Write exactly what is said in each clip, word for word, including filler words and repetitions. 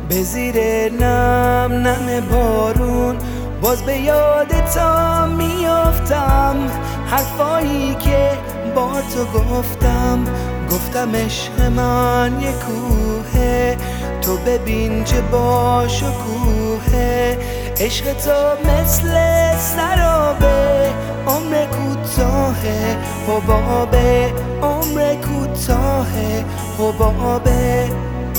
به زیر نم نم بارون باز به یاد تا میافتم، حرفایی که با تو گفتم. گفتم عشق من یه کوهه، تو ببین چه با شکوهه. عشق تو مثل سرابه، عمر کوتاهه حبابه، عمر کوتاهه حبابه.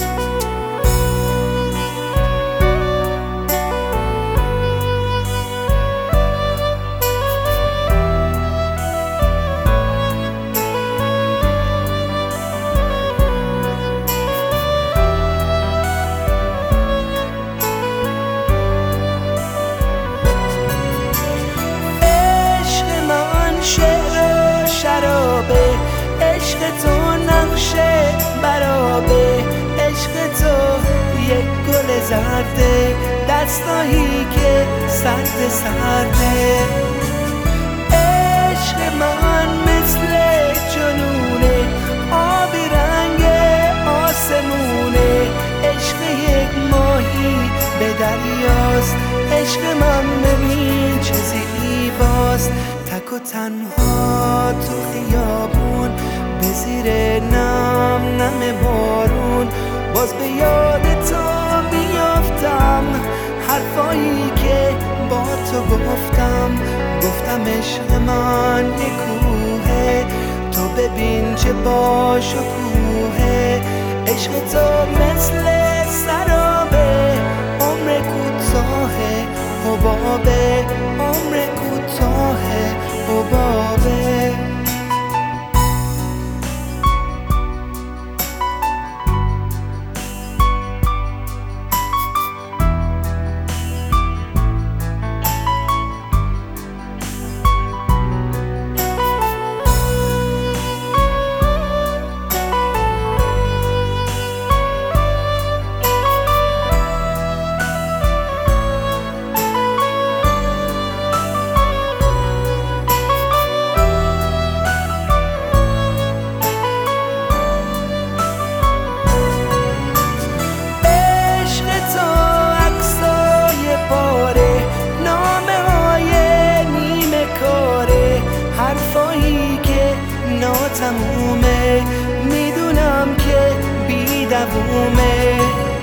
عشق تو نقشه برابه، عشق تو یک گل زرده، دستایی که سرد سرده. عشق من مثل جنونه، آبی رنگ آسمونه. عشق یک ماهی به دریاست، عشق من ببین چه زیباست. تک و تنها تو خیابون، به زیر نم نم بارون باز به یاد تو میافتم، حرفایی که با تو گفتم. گفتم عشق من یه کوهه، تو ببین چه با شکوهه. عشق تو مثل سرابه، عمر کوتاهه حبابه، عمر کوتاهه حبابه. تمومه میدونم که بی دوومه.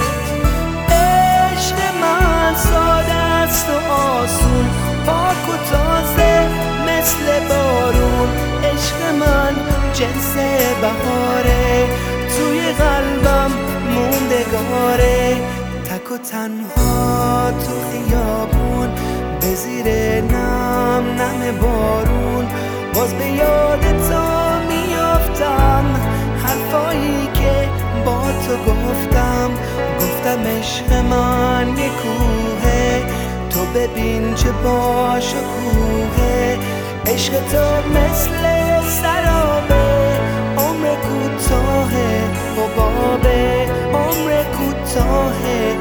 عشق من ساده است و آسون، پاک و تازه مثل بارون. عشق من جنس بهاره، توی قلبم موندگاره. تک و تنها تو خیابون، به زیر نم نم بارون باز به یاد تو میافتم، حرفایی که با تو گفتم. گفتم عشق من یه کوهه، تو ببین چه با شکوهه. عشق تو مثل سرابه، عمر کوتاهه حبابه، عمر کوتاهه